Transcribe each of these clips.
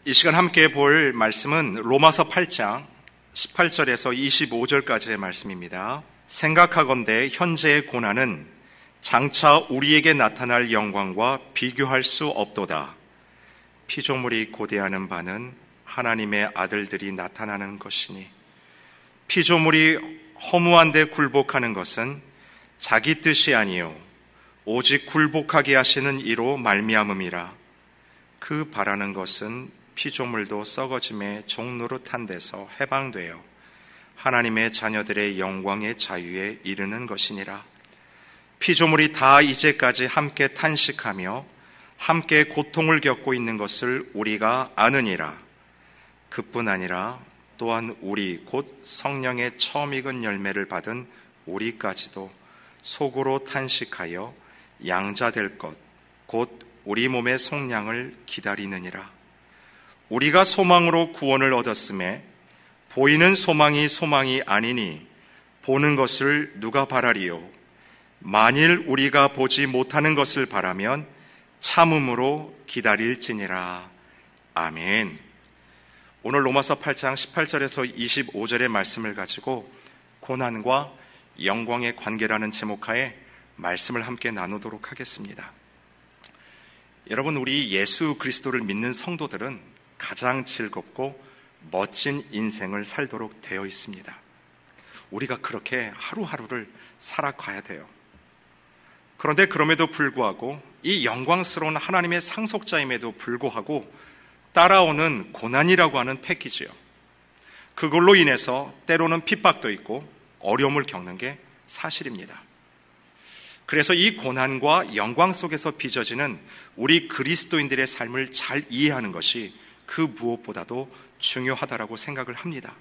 이 시간 함께 볼 말씀은 로마서 8장 18절에서 25절까지의 말씀입니다. 생각하건대 현재의 고난은 장차 우리에게 나타날 영광과 비교할 수 없도다. 피조물이 고대하는 바는 하나님의 아들들이 나타나는 것이니 피조물이 허무한 데 굴복하는 것은 자기 뜻이 아니요 오직 굴복하게 하시는 이로 말미암음이라. 그 바라는 것은 피조물도 썩어짐의 종노릇한 데서 해방되어 하나님의 자녀들의 영광의 자유에 이르는 것이니라. 피조물이 다 이제까지 함께 탄식하며 함께 고통을 겪고 있는 것을 우리가 아느니라. 그뿐 아니라 또한 우리 곧 성령의 처음 익은 열매를 받은 우리까지도 속으로 탄식하여 양자될 것 곧 우리 몸의 속량을 기다리느니라. 우리가 소망으로 구원을 얻었음에 보이는 소망이 아니니 보는 것을 누가 바라리요. 만일 우리가 보지 못하는 것을 바라면 참음으로 기다릴지니라. 아멘. 오늘 로마서 8장 18절에서 25절의 말씀을 가지고 고난과 영광의 관계라는 제목하에 말씀을 함께 나누도록 하겠습니다. 여러분, 우리 예수 그리스도를 믿는 성도들은 가장 즐겁고 멋진 인생을 살도록 되어 있습니다. 우리가 그렇게 하루하루를 살아가야 돼요. 그런데 그럼에도 불구하고 이 영광스러운 하나님의 상속자임에도 불구하고 따라오는 고난이라고 하는 패키지요. 그걸로 인해서 때로는 핍박도 있고 어려움을 겪는 게 사실입니다. 그래서 이 고난과 영광 속에서 빚어지는 우리 그리스도인들의 삶을 잘 이해하는 것이 그 무엇보다도 중요하다라고 생각을 합니다.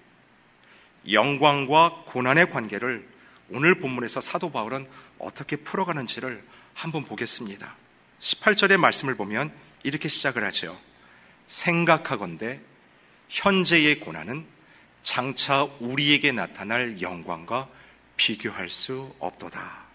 영광과 고난의 관계를 오늘 본문에서 사도 바울은 어떻게 풀어가는지를 한번 보겠습니다. 18절의 말씀을 보면 이렇게 시작을 하죠. 생각하건대 현재의 고난은 장차 우리에게 나타날 영광과 비교할 수 없도다.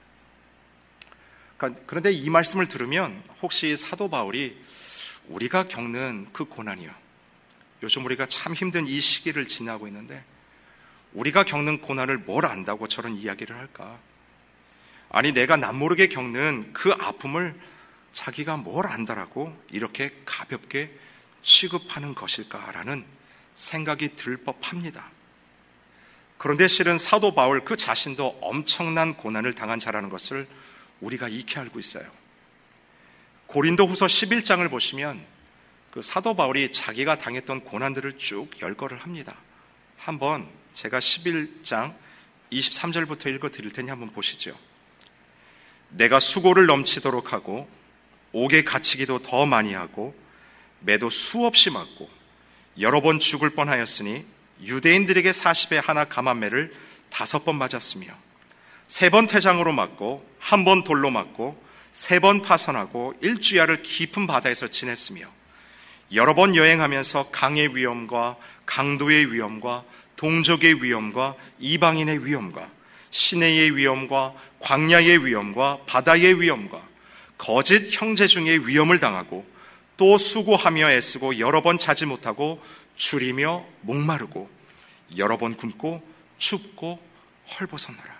그런데 이 말씀을 들으면 혹시 사도 바울이 우리가 겪는 그 고난이요, 요즘 우리가 참 힘든 이 시기를 지나고 있는데 우리가 겪는 고난을 뭘 안다고 저런 이야기를 할까? 아니, 내가 남모르게 겪는 그 아픔을 자기가 뭘 안다라고 이렇게 가볍게 취급하는 것일까라는 생각이 들 법합니다. 그런데 실은 사도 바울 그 자신도 엄청난 고난을 당한 자라는 것을 우리가 익히 알고 있어요. 고린도후서 11장을 보시면 그 사도 바울이 자기가 당했던 고난들을 쭉 열거를 합니다. 한번 제가 11장 23절부터 읽어 드릴 테니 한번 보시죠. 내가 수고를 넘치도록 하고 옥에 갇히기도 더 많이 하고 매도 수없이 맞고 여러 번 죽을 뻔하였으니 유대인들에게 40에 하나 감한매를 5번 맞았으며 3번 태장으로 맞고 1번 돌로 맞고 3번 파선하고 일주야를 깊은 바다에서 지냈으며 여러 번 여행하면서 강의 위험과 강도의 위험과 동족의 위험과 이방인의 위험과 시내의 위험과 광야의 위험과 바다의 위험과 거짓 형제 중에 위험을 당하고 또 수고하며 애쓰고 여러 번 자지 못하고 줄이며 목마르고 여러 번 굶고 춥고 헐벗었노라.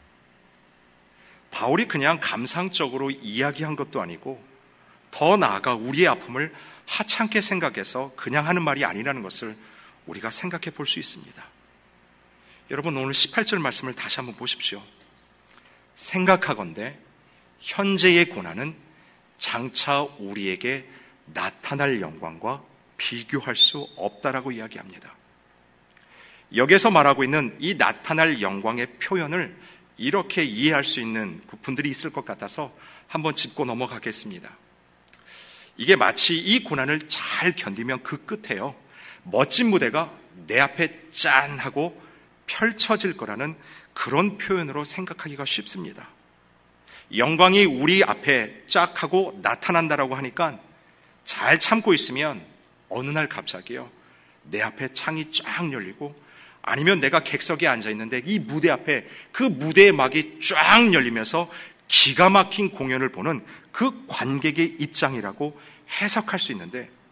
바울이 그냥 감상적으로 이야기한 것도 아니고 더 나아가 우리의 아픔을 하찮게 생각해서 그냥 하는 말이 아니라는 것을 우리가 생각해 볼 수 있습니다. 여러분, 오늘 18절 말씀을 다시 한번 보십시오. 생각하건대 현재의 고난은 장차 우리에게 나타날 영광과 비교할 수 없다라고 이야기합니다. 여기에서 말하고 있는 이 나타날 영광의 표현을 이렇게 이해할 수 있는 분들이 있을 것 같아서 한번 짚고 넘어가겠습니다. 이게 마치 이 고난을 잘 견디면 그 끝에요, 멋진 무대가 내 앞에 짠 하고 펼쳐질 거라는 그런 표현으로 생각하기가 쉽습니다. 영광이 우리 앞에 쫙 하고 나타난다라고 하니까 잘 참고 있으면 어느 날 갑자기요, 내 앞에 창이 쫙 열리고 아니면 내가 객석에 앉아있는데 이 무대 앞에 그 무대의 막이 쫙 열리면서 기가 막힌 공연을 보는 그 관객의 입장이라고 해석할 수 있는데,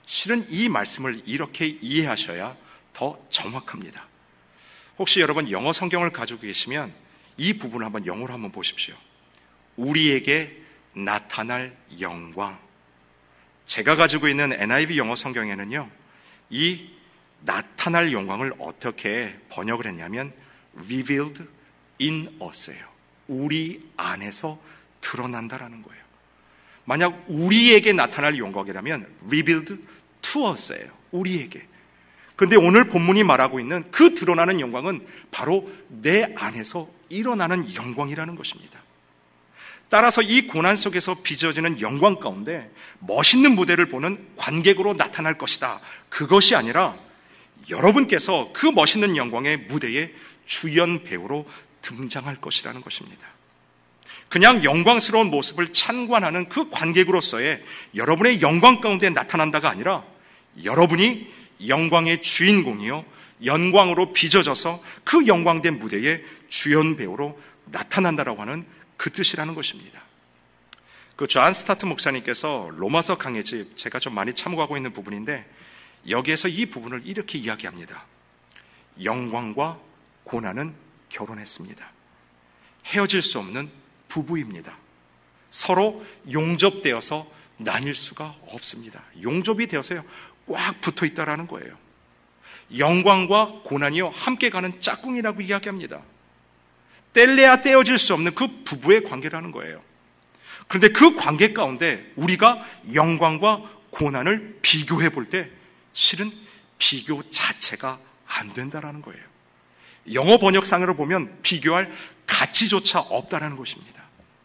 실은 이 말씀을 이렇게 이해하셔야 더 정확합니다. 혹시 여러분 영어 성경을 가지고 계시면 이 부분을 한번 영어로 한번 보십시오. 우리에게 나타날 영광. 제가 가지고 있는 NIV 영어 성경에는요, 이 나타날 영광을 어떻게 번역을 했냐면 revealed in us예요. 우리 안에서 드러난다라는 거예요. 만약 우리에게 나타날 영광이라면 revealed to us예요. 우리에게. 근데 오늘 본문이 말하고 있는 그 드러나는 영광은 바로 내 안에서 일어나는 영광이라는 것입니다. 따라서 이 고난 속에서 빚어지는 영광 가운데 멋있는 무대를 보는 관객으로 나타날 것이다. 그것이 아니라 여러분께서 그 멋있는 영광의 무대에 주연 배우로 등장할 것이라는 것입니다. 그냥 영광스러운 모습을 찬관하는 그 관객으로서의 여러분의 영광 가운데 나타난다가 아니라 여러분이 영광의 주인공이요, 영광으로 빚어져서 그 영광된 무대에 주연 배우로 나타난다라고 하는 그 뜻이라는 것입니다. 그 존 스타트 목사님께서 로마서 강해집, 제가 좀 많이 참고하고 있는 부분인데 여기에서 이 부분을 이렇게 이야기합니다. 영광과 고난은 결혼했습니다. 헤어질 수 없는 부부입니다. 서로 용접되어서 나뉠 수가 없습니다. 용접이 되어서요 꽉 붙어 있다라는 거예요. 영광과 고난이요 함께 가는 짝꿍이라고 이야기합니다. 뗄래야 떼어질 수 없는 그 부부의 관계라는 거예요. 그런데 그 관계 가운데 우리가 영광과 고난을 비교해 볼 때 실은 비교 자체가 안 된다라는 거예요. 영어 번역상으로 보면 비교할 가치조차 없다라는 것입니다.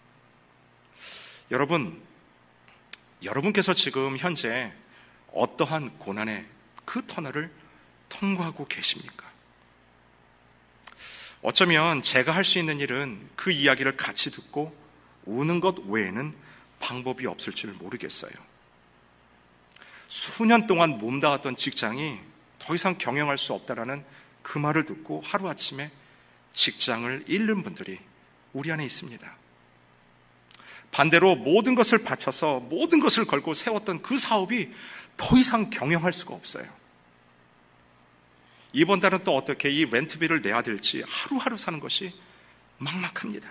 여러분께서 지금 현재 어떠한 고난의 그 터널을 통과하고 계십니까? 어쩌면 제가 할 수 있는 일은 그 이야기를 같이 듣고 우는 것 외에는 방법이 없을 줄 모르겠어요. 수년 동안 몸담았던 직장이 더 이상 경영할 수 없다라는 그 말을 듣고 하루아침에 직장을 잃는 분들이 우리 안에 있습니다. 반대로 모든 것을 바쳐서 모든 것을 걸고 세웠던 그 사업이 더 이상 경영할 수가 없어요. 이번 달은 또 어떻게 이 렌트비를 내야 될지 하루하루 사는 것이 막막합니다.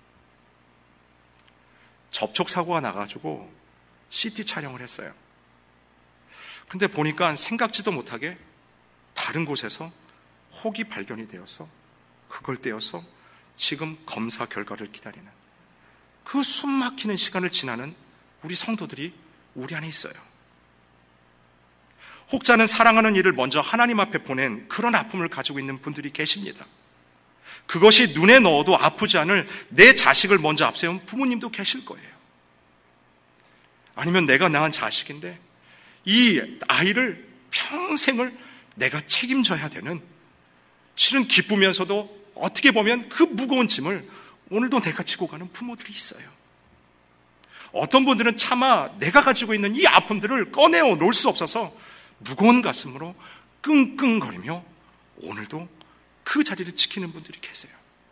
접촉사고가 나가지고 CT 촬영을 했어요. 근데 보니까 생각지도 못하게 다른 곳에서 혹이 발견이 되어서 그걸 떼어서 지금 검사 결과를 기다리는 그 숨막히는 시간을 지나는 우리 성도들이 우리 안에 있어요. 혹자는 사랑하는 이를 먼저 하나님 앞에 보낸 그런 아픔을 가지고 있는 분들이 계십니다. 그것이 눈에 넣어도 아프지 않을 내 자식을 먼저 앞세운 부모님도 계실 거예요. 아니면 내가 낳은 자식인데 이 아이를 평생을 내가 책임져야 되는, 실은 기쁘면서도 어떻게 보면 그 무거운 짐을 오늘도 내가 지고 가는 부모들이 있어요. 어떤 분들은 차마 내가 가지고 있는 이 아픔들을 꺼내어 놓을 수 없어서 무거운 가슴으로 끙끙거리며 오늘도 그 자리를 지키는 분들이 계세요.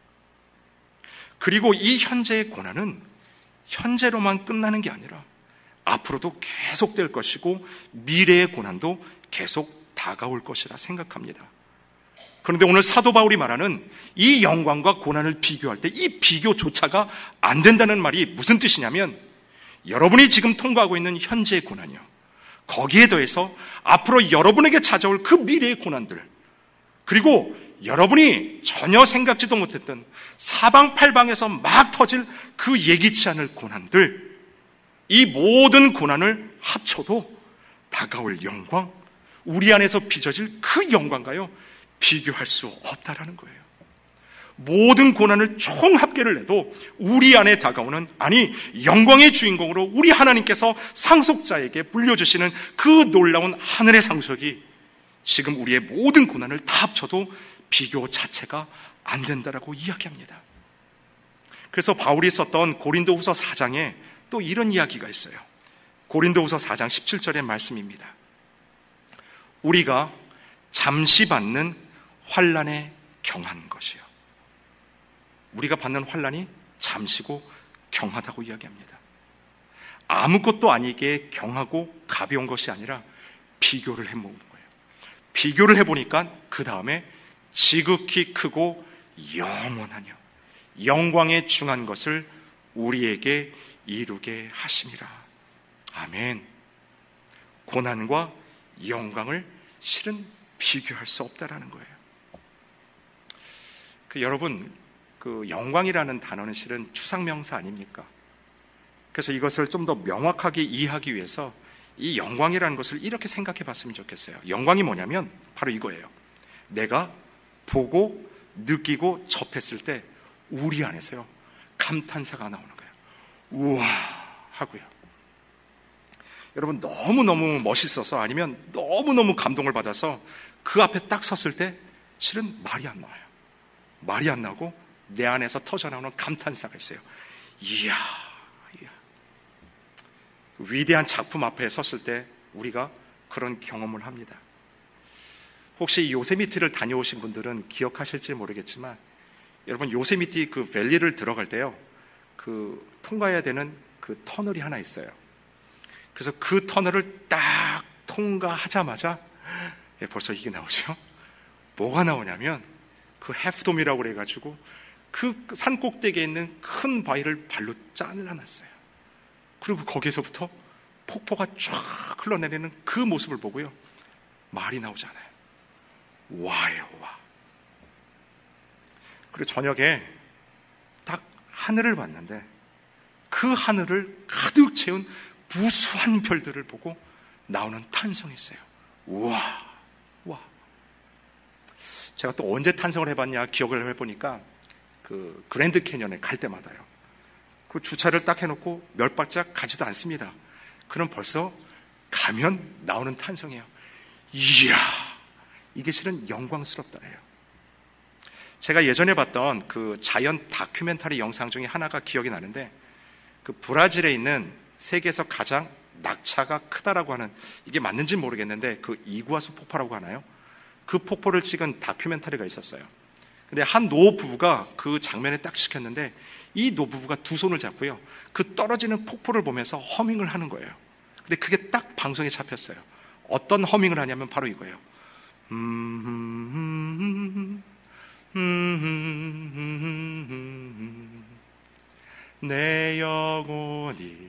그리고 이 현재의 고난은 현재로만 끝나는 게 아니라 앞으로도 계속될 것이고 미래의 고난도 계속 다가올 것이라 생각합니다. 그런데 오늘 사도 바울이 말하는 이 영광과 고난을 비교할 때 이 비교조차가 안 된다는 말이 무슨 뜻이냐면, 여러분이 지금 통과하고 있는 현재의 고난이요, 거기에 더해서 앞으로 여러분에게 찾아올 그 미래의 고난들, 그리고 여러분이 전혀 생각지도 못했던 사방팔방에서 막 터질 그 예기치 않을 고난들, 이 모든 고난을 합쳐도 다가올 영광, 우리 안에서 빚어질 그 영광과요 비교할 수 없다라는 거예요. 모든 고난을 총합계를 해도 우리 안에 다가오는, 아니 영광의 주인공으로 우리 하나님께서 상속자에게 물려주시는 그 놀라운 하늘의 상속이 지금 우리의 모든 고난을 다 합쳐도 비교 자체가 안 된다라고 이야기합니다. 그래서 바울이 썼던 고린도후서 4장에 또 이런 이야기가 있어요. 고린도후서 4장 17절의 말씀입니다. 우리가 잠시 받는 환난에 경한 것이요, 우리가 받는 환난이 잠시고 경하다고 이야기합니다. 아무것도 아니게 경하고 가벼운 것이 아니라 비교를 해보는 거예요. 비교를 해보니까 그 다음에 지극히 크고 영원하며 영광에 중한 것을 우리에게 이루게 하심이라. 아멘. 고난과 영광을 실은 비교할 수 없다라는 거예요. 여러분, 영광이라는 단어는 실은 추상명사 아닙니까? 그래서 이것을 좀 더 명확하게 이해하기 위해서 이 영광이라는 것을 이렇게 생각해 봤으면 좋겠어요. 영광이 뭐냐면 바로 이거예요. 내가 보고 느끼고 접했을 때 우리 안에서요 감탄사가 나오는 거예요. 우와 하고요. 여러분, 너무너무 멋있어서 아니면 너무너무 감동을 받아서 그 앞에 딱 섰을 때 실은 말이 안 나와요. 말이 안 나고 내 안에서 터져나오는 감탄사가 있어요. 이야. 위대한 작품 앞에 섰을 때 우리가 그런 경험을 합니다. 혹시 요세미티를 다녀오신 분들은 기억하실지 모르겠지만, 여러분, 요세미티 그 밸리를 들어갈 때요, 통과해야 되는 그 터널이 하나 있어요. 그래서 그 터널을 딱 통과하자마자 벌써 이게 나오죠. 뭐가 나오냐면 그 해프돔이라고 그래가지고 그 산 꼭대기에 있는 큰 바위를 발로 잘라놨어요. 그리고 거기에서부터 폭포가 쫙 흘러내리는 그 모습을 보고요, 말이 나오잖아요. 와예요, 와. 그리고 저녁에 딱 하늘을 봤는데 그 하늘을 가득 채운 무수한 별들을 보고 나오는 탄성이 있어요. 우와, 와. 제가 또 언제 탄성을 해봤냐 기억을 해보니까 그 그랜드 캐년에 갈 때마다요, 그 주차를 딱 해놓고 몇 발짝 가지도 않습니다. 그럼 벌써 가면 나오는 탄성이에요. 이야, 이게 실은 영광스럽다예요. 제가 예전에 봤던 그 자연 다큐멘터리 영상 중에 하나가 기억이 나는데, 그 브라질에 있는 세계에서 가장 낙차가 크다라고 하는, 이게 맞는지는 모르겠는데 그 이구아수 폭포라고 하나요? 그 폭포를 찍은 다큐멘터리가 있었어요. 근데 한 노부부가 그 장면에 딱 찍혔는데, 이 노부부가 두 손을 잡고요, 그 떨어지는 폭포를 보면서 허밍을 하는 거예요. 근데 그게 딱 방송에 잡혔어요. 어떤 허밍을 하냐면 바로 이거예요. 내 영혼이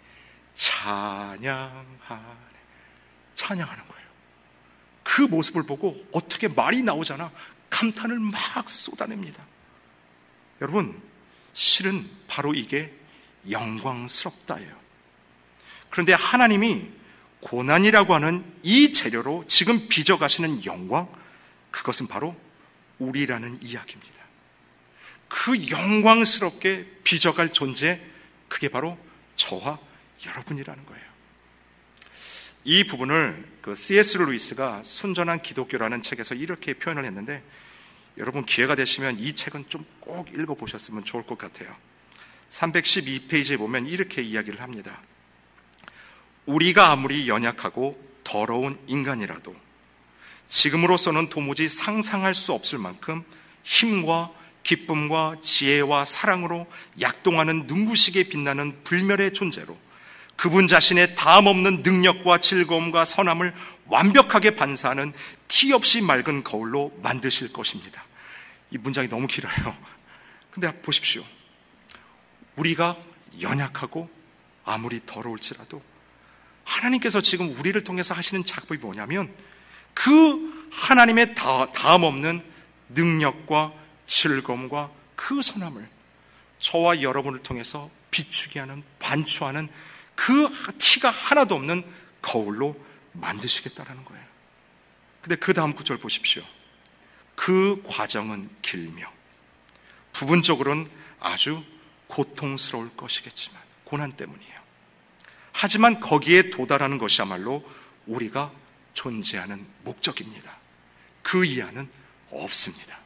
찬양하는 거예요. 그 모습을 보고 어떻게 말이 나오잖아 감탄을 막 쏟아냅니다. 여러분, 실은 바로 이게 영광스럽다예요. 그런데 하나님이 고난이라고 하는 이 재료로 지금 빚어가시는 영광, 그것은 바로 우리라는 이야기입니다. 그 영광스럽게 빚어갈 존재, 그게 바로 저와 여러분이라는 거예요. 이 부분을 그 C.S. 루이스가 순전한 기독교라는 책에서 이렇게 표현을 했는데, 여러분 기회가 되시면 이 책은 좀 꼭 읽어보셨으면 좋을 것 같아요. 312페이지에 보면 이렇게 이야기를 합니다. 우리가 아무리 연약하고 더러운 인간이라도 지금으로서는 도무지 상상할 수 없을 만큼 힘과 기쁨과 지혜와 사랑으로 약동하는 눈부시게 빛나는 불멸의 존재로 그분 자신의 다함없는 능력과 즐거움과 선함을 완벽하게 반사하는 티 없이 맑은 거울로 만드실 것입니다. 이 문장이 너무 길어요. 근데 보십시오. 우리가 연약하고 아무리 더러울지라도 하나님께서 지금 우리를 통해서 하시는 작업이 뭐냐면, 그 하나님의 다함없는 능력과 즐거움과 그 선함을 저와 여러분을 통해서 비추게 하는, 반추하는 그 티가 하나도 없는 거울로 만드시겠다라는 거예요. 근데 그 다음 구절 보십시오. 그 과정은 길며 부분적으로는 아주 고통스러울 것이겠지만, 고난 때문이에요. 하지만 거기에 도달하는 것이야말로 우리가 존재하는 목적입니다. 그 이하는 없습니다.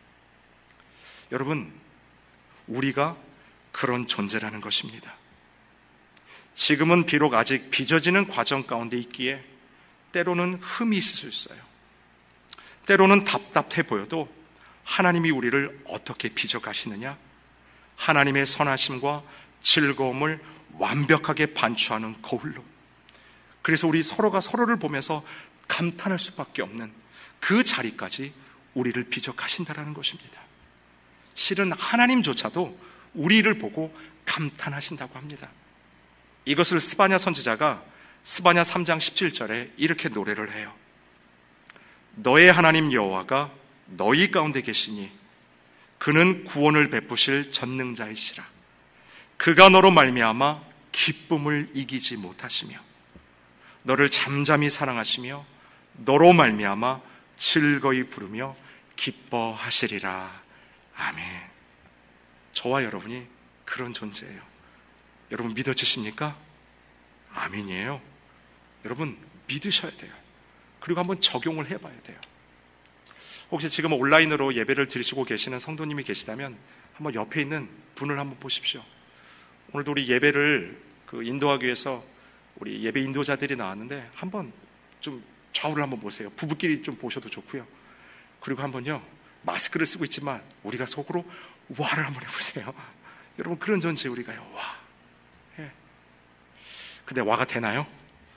여러분, 우리가 그런 존재라는 것입니다. 지금은 비록 아직 빚어지는 과정 가운데 있기에 때로는 흠이 있을 수 있어요. 때로는 답답해 보여도 하나님이 우리를 어떻게 빚어 가시느냐? 하나님의 선하심과 즐거움을 완벽하게 반추하는 거울로, 그래서 우리 서로가 서로를 보면서 감탄할 수밖에 없는 그 자리까지 우리를 비적하신다라는 것입니다. 실은 하나님조차도 우리를 보고 감탄하신다고 합니다. 이것을 스바냐 선지자가 스바냐 3장 17절에 이렇게 노래를 해요. 너의 하나님 여호와가 너희 가운데 계시니 그는 구원을 베푸실 전능자이시라. 그가 너로 말미암아 기쁨을 이기지 못하시며 너를 잠잠히 사랑하시며 너로 말미암아 즐거이 부르며 기뻐하시리라. 아멘. 저와 여러분이 그런 존재예요. 여러분 믿어지십니까? 아멘이에요. 여러분 믿으셔야 돼요. 그리고 한번 적용을 해봐야 돼요. 혹시 지금 온라인으로 예배를 드리시고 계시는 성도님이 계시다면 한번 옆에 있는 분을 한번 보십시오. 오늘도 우리 예배를 인도하기 위해서 우리 예배 인도자들이 나왔는데 한번 좀 좌우를 한번 보세요. 부부끼리 좀 보셔도 좋고요. 그리고 한번요, 마스크를 쓰고 있지만 우리가 속으로 와를 한번 해보세요. 여러분 그런 존재 우리가요. 와. 예. 근데 와가 되나요?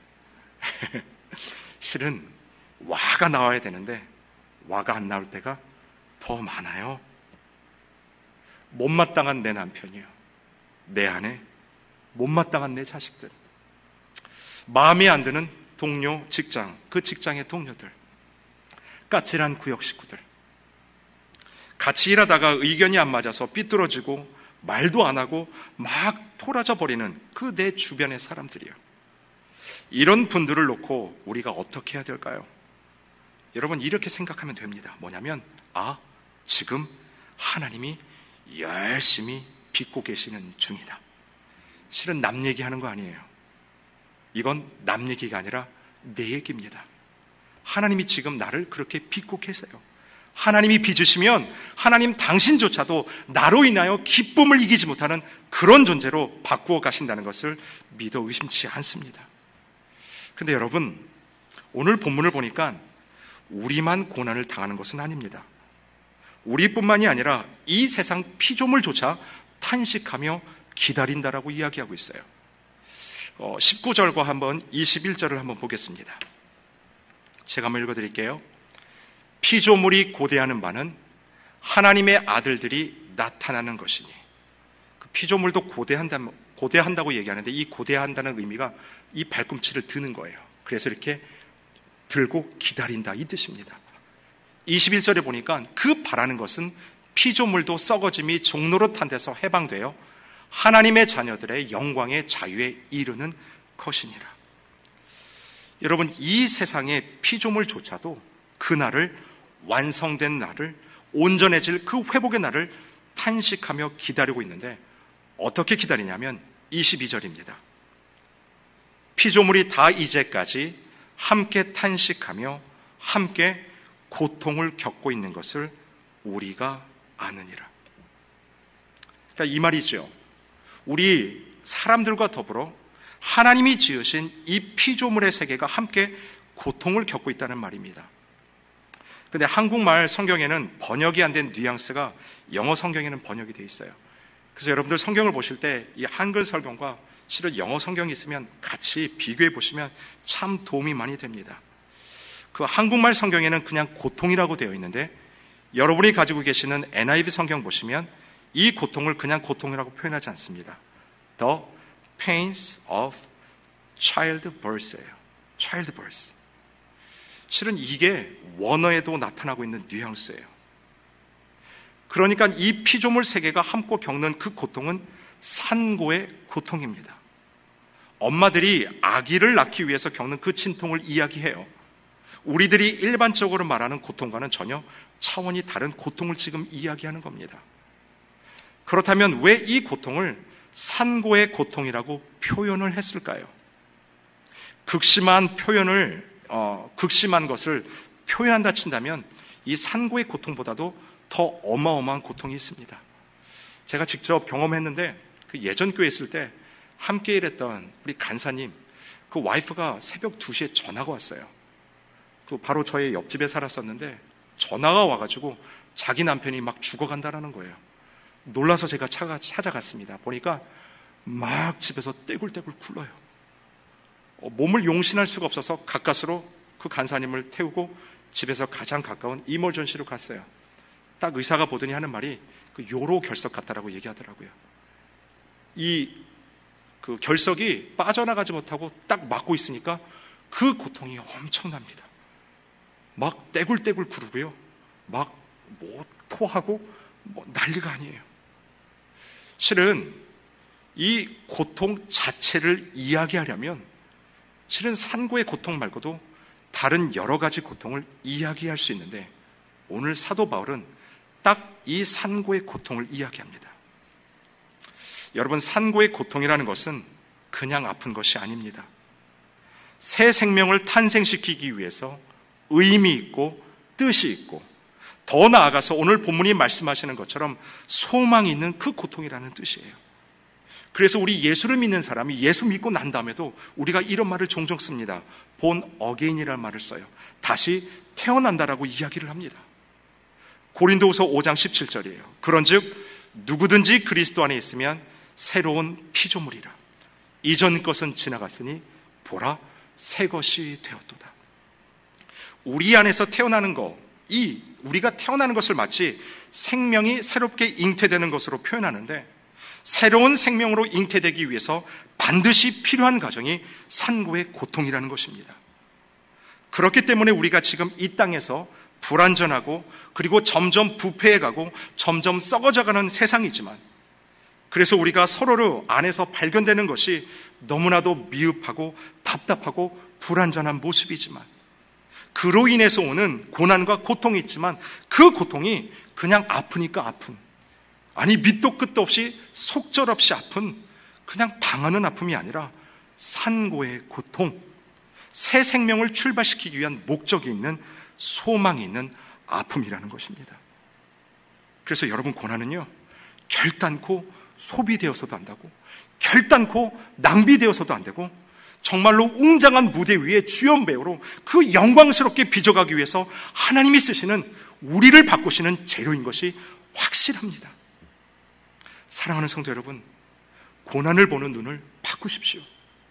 실은 와가 나와야 되는데 와가 안 나올 때가 더 많아요. 못마땅한 내 남편이요, 내 아내, 못마땅한 내 자식들, 마음에 안 드는 동료, 직장, 그 직장의 동료들, 까칠한 구역 식구들, 같이 일하다가 의견이 안 맞아서 삐뚤어지고 말도 안 하고 막 토라져 버리는 그 내 주변의 사람들이요. 이런 분들을 놓고 우리가 어떻게 해야 될까요? 여러분 이렇게 생각하면 됩니다. 뭐냐면 지금 하나님이 열심히 빚고 계시는 중이다. 실은 남 얘기하는 거 아니에요. 이건 남 얘기가 아니라 내 얘기입니다. 하나님이 지금 나를 그렇게 빚고 계세요. 하나님이 빚으시면 하나님 당신조차도 나로 인하여 기쁨을 이기지 못하는 그런 존재로 바꾸어 가신다는 것을 믿어 의심치 않습니다. 근데 여러분, 오늘 본문을 보니까 우리만 고난을 당하는 것은 아닙니다. 우리뿐만이 아니라 이 세상 피조물조차 탄식하며 기다린다라고 이야기하고 있어요. 19절과 한번 21절을 한번 보겠습니다. 제가 한번 읽어드릴게요. 피조물이 고대하는 바는 하나님의 아들들이 나타나는 것이니. 그 피조물도 고대한다고 얘기하는데 이 고대한다는 의미가 이 발꿈치를 드는 거예요. 그래서 이렇게 들고 기다린다 이 뜻입니다. 21절에 보니까 그 바라는 것은 피조물도 썩어짐이 종노릇한 데서 해방되어 하나님의 자녀들의 영광의 자유에 이르는 것이니라. 여러분 이 세상의 피조물조차도 그날을, 완성된 날을, 온전해질 그 회복의 날을 탄식하며 기다리고 있는데 어떻게 기다리냐면 22절입니다. 피조물이 다 이제까지 함께 탄식하며 함께 고통을 겪고 있는 것을 우리가 아느니라. 그러니까 이 말이죠. 우리 사람들과 더불어 하나님이 지으신 이 피조물의 세계가 함께 고통을 겪고 있다는 말입니다. 근데 한국말 성경에는 번역이 안 된 뉘앙스가 영어 성경에는 번역이 되어 있어요. 그래서 여러분들 성경을 보실 때 이 한글 성경과 실은 영어 성경이 있으면 같이 비교해 보시면 참 도움이 많이 됩니다. 그 한국말 성경에는 그냥 고통이라고 되어 있는데 여러분이 가지고 계시는 NIV 성경 보시면 이 고통을 그냥 고통이라고 표현하지 않습니다. The pains of childbirth예요. childbirth. 실은 이게 원어에도 나타나고 있는 뉘앙스예요. 그러니까 이 피조물 세계가 함께 겪는 그 고통은 산고의 고통입니다. 엄마들이 아기를 낳기 위해서 겪는 그 진통을 이야기해요. 우리들이 일반적으로 말하는 고통과는 전혀 차원이 다른 고통을 지금 이야기하는 겁니다. 그렇다면 왜 이 고통을 산고의 고통이라고 표현을 했을까요? 극심한 것을 표현한다 친다면 이 산고의 고통보다도 더 어마어마한 고통이 있습니다. 제가 직접 경험했는데 그 예전 교회 있을 때 함께 일했던 우리 간사님, 그 와이프가 새벽 2시에 전화가 왔어요. 그 바로 저의 옆집에 살았었는데 전화가 와가지고 자기 남편이 막 죽어간다라는 거예요. 놀라서 제가 찾아갔습니다. 보니까 막 집에서 떼굴떼굴 굴러요. 몸을 용신할 수가 없어서 가까스로 그 간사님을 태우고 집에서 가장 가까운 이머전시로 갔어요. 딱 의사가 보더니 하는 말이 그 요로 결석 같다라고 얘기하더라고요. 그 결석이 빠져나가지 못하고 딱 막고 있으니까 그 고통이 엄청납니다. 막 떼굴떼굴 구르고요. 막 토하고 난리가 아니에요. 실은 이 고통 자체를 이야기하려면 실은 산고의 고통 말고도 다른 여러 가지 고통을 이야기할 수 있는데 오늘 사도 바울은 딱 이 산고의 고통을 이야기합니다. 여러분, 산고의 고통이라는 것은 그냥 아픈 것이 아닙니다. 새 생명을 탄생시키기 위해서 의미 있고 뜻이 있고 더 나아가서 오늘 본문이 말씀하시는 것처럼 소망이 있는 그 고통이라는 뜻이에요. 그래서 우리 예수를 믿는 사람이 예수 믿고 난 다음에도 우리가 이런 말을 종종 씁니다. 본 어게인이라는 말을 써요. 다시 태어난다라고 이야기를 합니다. 고린도후서 5장 17절이에요. 그런즉 누구든지 그리스도 안에 있으면 새로운 피조물이라. 이전 것은 지나갔으니 보라 새 것이 되었도다. 우리 안에서 태어나는 것, 우리가 태어나는 것을 마치 생명이 새롭게 잉태되는 것으로 표현하는데 새로운 생명으로 잉태되기 위해서 반드시 필요한 과정이 산고의 고통이라는 것입니다. 그렇기 때문에 우리가 지금 이 땅에서 불완전하고 그리고 점점 부패해가고 점점 썩어져가는 세상이지만 그래서 우리가 서로를 안에서 발견되는 것이 너무나도 미흡하고 답답하고 불완전한 모습이지만 그로 인해서 오는 고난과 고통이 있지만 그 고통이 그냥 아프니까 아픈, 아니 밑도 끝도 없이 속절없이 아픈 그냥 당하는 아픔이 아니라 산고의 고통, 새 생명을 출발시키기 위한 목적이 있는 소망이 있는 아픔이라는 것입니다. 그래서 여러분, 고난은요 결단코 소비되어서도 안 되고 결단코 낭비되어서도 안 되고 정말로 웅장한 무대 위에 주연 배우로 그 영광스럽게 빚어가기 위해서 하나님이 쓰시는 우리를 바꾸시는 재료인 것이 확실합니다. 사랑하는 성도 여러분, 고난을 보는 눈을 바꾸십시오.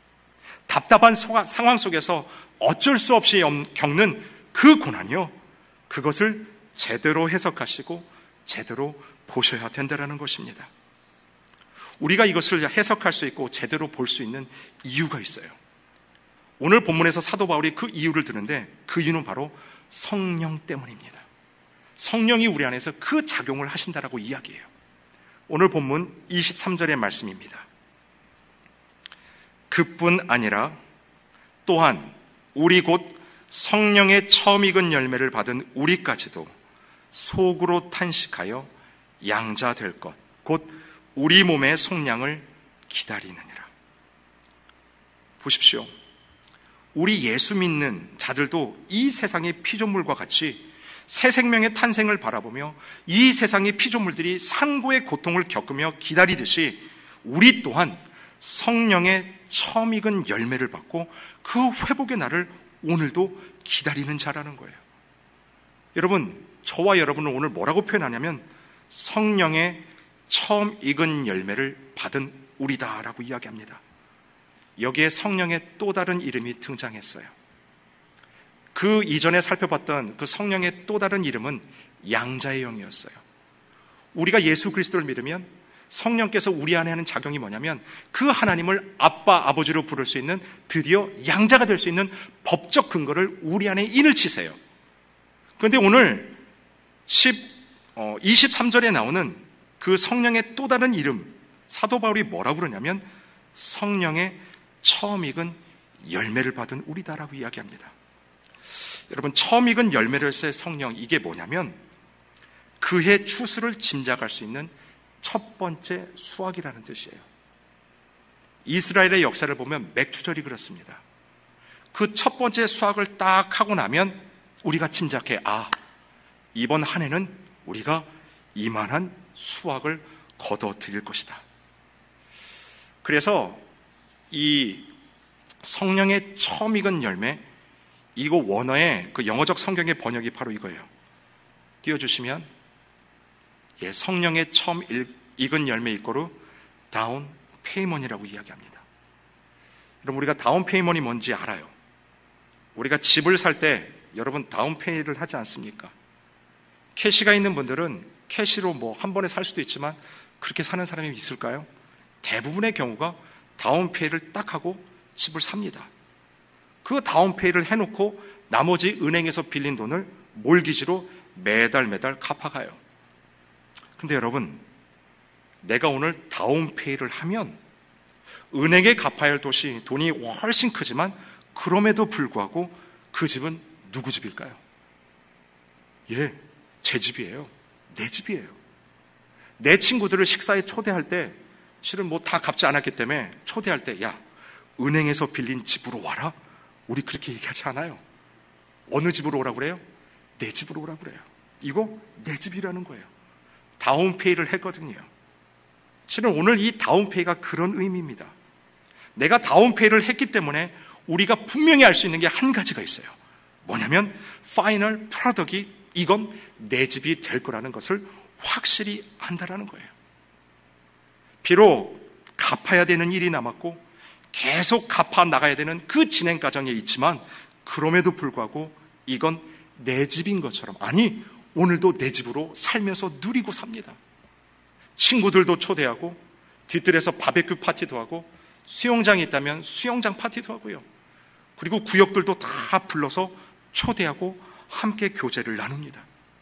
답답한 상황 속에서 어쩔 수 없이 겪는 그 고난이요, 그것을 제대로 해석하시고 제대로 보셔야 된다는 것입니다. 우리가 이것을 해석할 수 있고 제대로 볼 수 있는 이유가 있어요. 오늘 본문에서 사도 바울이 그 이유를 드는데 그 이유는 바로 성령 때문입니다. 성령이 우리 안에서 그 작용을 하신다라고 이야기해요. 오늘 본문 23절의 말씀입니다. 그뿐 아니라 또한 우리 곧 성령의 처음 익은 열매를 받은 우리까지도 속으로 탄식하여 양자 될 것, 곧 우리 몸의 속량을 기다리느니라. 보십시오. 우리 예수 믿는 자들도 이 세상의 피조물과 같이 새 생명의 탄생을 바라보며 이 세상의 피조물들이 산고의 고통을 겪으며 기다리듯이 우리 또한 성령의 처음 익은 열매를 받고 그 회복의 날을 오늘도 기다리는 자라는 거예요. 여러분, 저와 여러분은 오늘 뭐라고 표현하냐면 성령의 처음 익은 열매를 받은 우리다라고 이야기합니다. 여기에 성령의 또 다른 이름이 등장했어요. 그 이전에 살펴봤던 그 성령의 또 다른 이름은 양자의 영이었어요. 우리가 예수 그리스도를 믿으면 성령께서 우리 안에 하는 작용이 뭐냐면 그 하나님을 아빠, 아버지로 부를 수 있는 드디어 양자가 될 수 있는 법적 근거를 우리 안에 인을 치세요. 그런데 오늘 23절에 나오는 그 성령의 또 다른 이름, 사도 바울이 뭐라고 그러냐면 성령의 처음 익은 열매를 받은 우리다라고 이야기합니다. 여러분, 처음 익은 열매로서의 성령, 이게 뭐냐면 그의 추수를 짐작할 수 있는 첫 번째 수확이라는 뜻이에요. 이스라엘의 역사를 보면 맥추절이 그렇습니다. 그 첫 번째 수확을 딱 하고 나면 우리가 짐작해, 이번 한 해는 우리가 이만한 수확을 거둬들일 것이다. 그래서 이 성령의 처음 익은 열매, 이거 원어의 그 영어적 성경의 번역이 바로 이거예요. 띄워주시면, 성령의 처음 익은 열매 이꼬르 다운 페이먼이라고 이야기합니다. 여러분, 우리가 다운페이먼이 뭔지 알아요. 우리가 집을 살 때 여러분 다운페이를 하지 않습니까? 캐시가 있는 분들은 캐시로 한 번에 살 수도 있지만 그렇게 사는 사람이 있을까요? 대부분의 경우가 다운페이를 딱 하고 집을 삽니다. 그 다운페이를 해놓고 나머지 은행에서 빌린 돈을 몰기지로 매달 갚아가요. 근데 여러분, 내가 오늘 다운페이를 하면 은행에 갚아야 할 돈이 훨씬 크지만 그럼에도 불구하고 그 집은 누구 집일까요? 제 집이에요. 내 집이에요. 내 친구들을 식사에 초대할 때 실은 다 갚지 않았기 때문에 초대할 때, 야, 은행에서 빌린 집으로 와라? 우리 그렇게 얘기하지 않아요. 어느 집으로 오라고 그래요? 내 집으로 오라고 그래요. 이거 내 집이라는 거예요. 다운페이를 했거든요. 실은 오늘 이 다운페이가 그런 의미입니다. 내가 다운페이를 했기 때문에 우리가 분명히 알 수 있는 게 한 가지가 있어요. 뭐냐면 파이널 프로덕이 이건 내 집이 될 거라는 것을 확실히 안다라는 거예요. 비록 갚아야 되는 일이 남았고 계속 갚아 나가야 되는 그 진행 과정에 있지만 그럼에도 불구하고 이건 내 집인 것처럼, 아니 오늘도 내 집으로 살면서 누리고 삽니다. 친구들도 초대하고 뒤뜰에서 바베큐 파티도 하고 수영장이 있다면 수영장 파티도 하고요. 그리고 구역들도 다 불러서 초대하고 함께 교제를 나눕니다.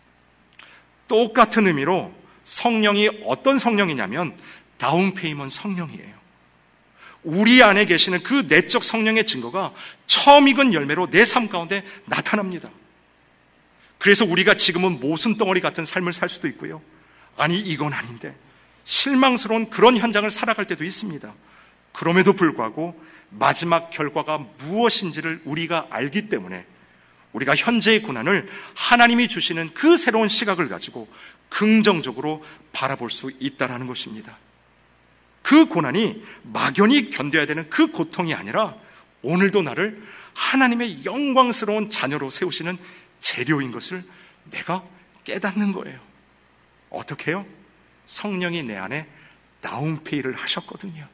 똑같은 의미로 성령이 어떤 성령이냐면 다운페이먼 성령이에요. 우리 안에 계시는 그 내적 성령의 증거가 처음 익은 열매로 내 삶 가운데 나타납니다. 그래서 우리가 지금은 모순덩어리 같은 삶을 살 수도 있고요. 아니 이건 아닌데 실망스러운 그런 현장을 살아갈 때도 있습니다. 그럼에도 불구하고 마지막 결과가 무엇인지를 우리가 알기 때문에 우리가 현재의 고난을 하나님이 주시는 그 새로운 시각을 가지고 긍정적으로 바라볼 수 있다는 것입니다. 그 고난이 막연히 견뎌야 되는 그 고통이 아니라 오늘도 나를 하나님의 영광스러운 자녀로 세우시는 재료인 것을 내가 깨닫는 거예요. 어떻게 해요? 성령이 내 안에 다운페이를 하셨거든요.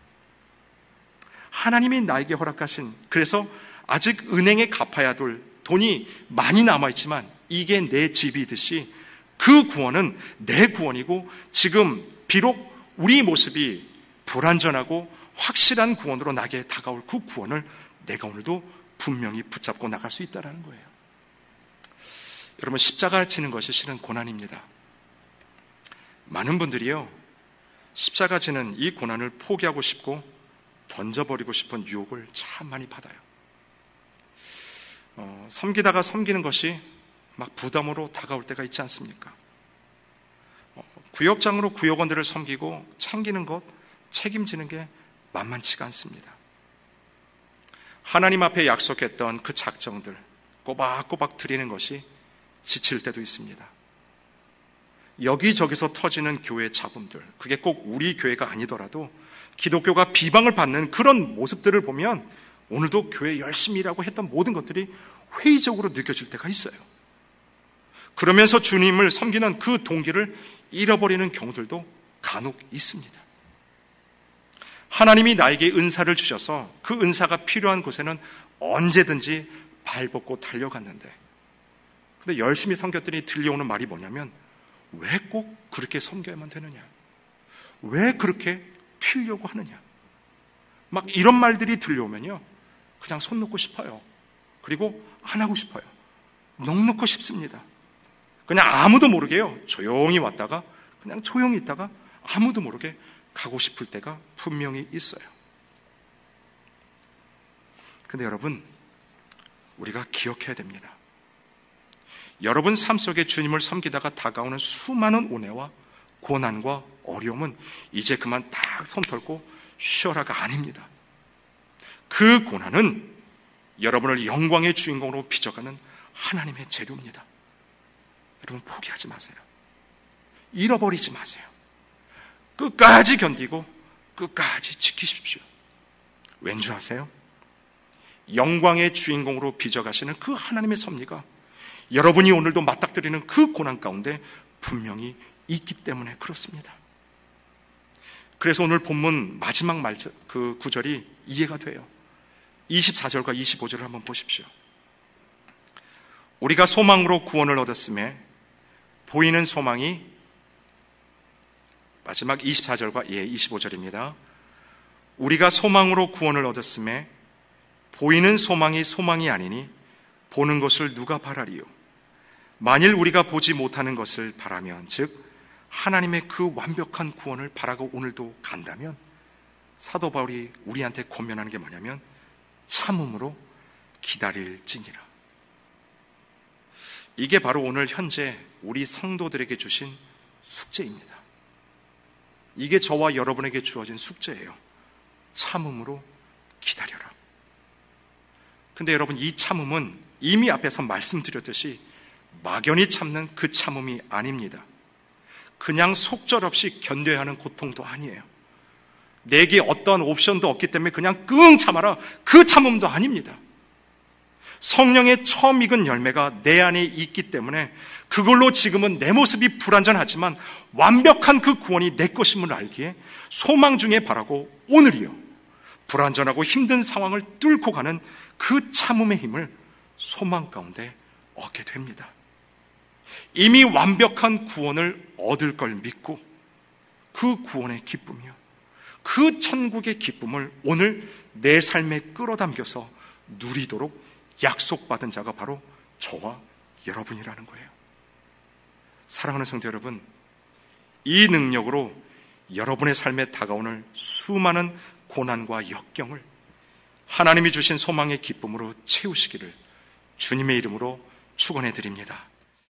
하나님이 나에게 허락하신, 그래서 아직 은행에 갚아야 될 돈이 많이 남아있지만 이게 내 집이듯이 그 구원은 내 구원이고 지금 비록 우리 모습이 불완전하고 확실한 구원으로 나에게 다가올 그 구원을 내가 오늘도 분명히 붙잡고 나갈 수 있다는 거예요. 여러분, 십자가 지는 것이 실은 고난입니다. 많은 분들이요, 십자가 지는 이 고난을 포기하고 싶고 던져버리고 싶은 유혹을 참 많이 받아요. 섬기다가 섬기는 것이 막 부담으로 다가올 때가 있지 않습니까? 구역장으로 구역원들을 섬기고 챙기는 것, 책임지는 게 만만치가 않습니다. 하나님 앞에 약속했던 그 작정들 꼬박꼬박 드리는 것이 지칠 때도 있습니다. 여기저기서 터지는 교회 잡음들, 그게 꼭 우리 교회가 아니더라도 기독교가 비방을 받는 그런 모습들을 보면 오늘도 교회 열심히 일하고 했던 모든 것들이 회의적으로 느껴질 때가 있어요. 그러면서 주님을 섬기는 그 동기를 잃어버리는 경우들도 간혹 있습니다. 하나님이 나에게 은사를 주셔서 그 은사가 필요한 곳에는 언제든지 발벗고 달려갔는데, 근데 열심히 섬겼더니 들려오는 말이 뭐냐면, 왜 꼭 그렇게 섬겨야만 되느냐? 왜 그렇게 튀려고 하느냐? 막 이런 말들이 들려오면요, 그냥 손 놓고 싶어요. 그리고 안 하고 싶어요. 넋놓고 싶습니다. 그냥 아무도 모르게요, 조용히 왔다가 그냥 조용히 있다가 아무도 모르게 가고 싶을 때가 분명히 있어요. 근데 여러분, 우리가 기억해야 됩니다. 여러분 삶 속에 주님을 섬기다가 다가오는 수많은 온해와 고난과 어려움은 이제 그만 딱 손 털고 쉬어라가 아닙니다. 그 고난은 여러분을 영광의 주인공으로 빚어가는 하나님의 재료입니다. 여러분, 포기하지 마세요. 잃어버리지 마세요. 끝까지 견디고 끝까지 지키십시오. 왠지 아세요? 영광의 주인공으로 빚어가시는 그 하나님의 섭리가 여러분이 오늘도 맞닥뜨리는 그 고난 가운데 분명히 있기 때문에 그렇습니다. 그래서 오늘 본문 마지막 그 구절이 이해가 돼요. 24절과 25절을 한번 보십시오. 우리가 소망으로 구원을 얻었음에 보이는 소망이, 마지막 24절과 25절입니다. 우리가 소망으로 구원을 얻었음에 보이는 소망이 소망이 아니니 보는 것을 누가 바라리요? 만일 우리가 보지 못하는 것을 바라면, 즉 하나님의 그 완벽한 구원을 바라고 오늘도 간다면, 사도 바울이 우리한테 권면하는 게 뭐냐면 참음으로 기다릴지니라. 이게 바로 오늘 현재 우리 성도들에게 주신 숙제입니다. 이게 저와 여러분에게 주어진 숙제예요. 참음으로 기다려라. 근데 여러분, 이 참음은 이미 앞에서 말씀드렸듯이 막연히 참는 그 참음이 아닙니다. 그냥 속절없이 견뎌야 하는 고통도 아니에요. 내게 어떠한 옵션도 없기 때문에 그냥 끙 참아라, 그 참음도 아닙니다. 성령의 처음 익은 열매가 내 안에 있기 때문에 그걸로 지금은 내 모습이 불완전하지만 완벽한 그 구원이 내 것임을 알기에 소망 중에 바라고 오늘이요, 불완전하고 힘든 상황을 뚫고 가는 그 참음의 힘을 소망 가운데 얻게 됩니다. 이미 완벽한 구원을 얻을 걸 믿고 그 구원의 기쁨이요, 그 천국의 기쁨을 오늘 내 삶에 끌어당겨서 누리도록 약속받은 자가 바로 저와 여러분이라는 거예요. 사랑하는 성도 여러분, 이 능력으로 여러분의 삶에 다가오는 수많은 고난과 역경을 하나님이 주신 소망의 기쁨으로 채우시기를 주님의 이름으로 축원해 드립니다.